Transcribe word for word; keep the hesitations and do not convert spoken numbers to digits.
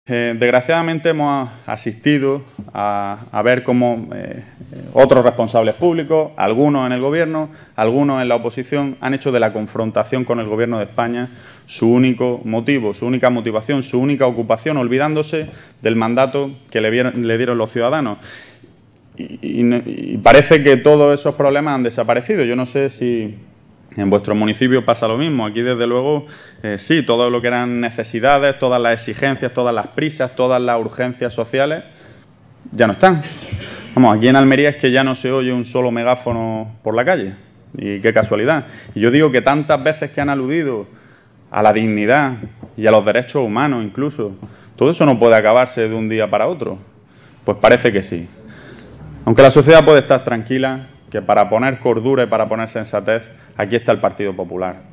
Eh, desgraciadamente hemos asistido a, a ver cómo eh, otros responsables públicos, algunos en el gobierno, algunos en la oposición, han hecho de la confrontación con el gobierno de España su único motivo, su única motivación, su única ocupación, olvidándose del mandato que le, vieron, le dieron los ciudadanos. Y, y, y parece que todos esos problemas han desaparecido. Yo no sé si en vuestro municipio pasa lo mismo. Aquí, desde luego, eh, sí, todo lo que eran necesidades, todas las exigencias, todas las prisas, todas las urgencias sociales, ya no están. Vamos, aquí en Almería es que ya no se oye un solo megáfono por la calle. Y qué casualidad. Y yo digo que tantas veces que han aludido a la dignidad y a los derechos humanos incluso, todo eso no puede acabarse de un día para otro. Pues parece que sí. Aunque la sociedad puede estar tranquila, que para poner cordura y para poner sensatez, aquí está el Partido Popular.